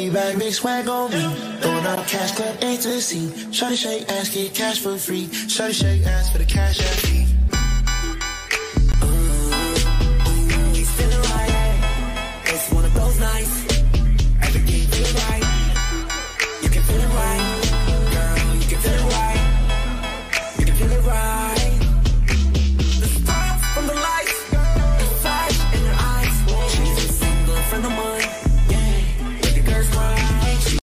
Maybach, big swag on me. Throwing out cash, club A to C. Shawty shake ass, get cash for free. Shawty shake ass for the cash at me.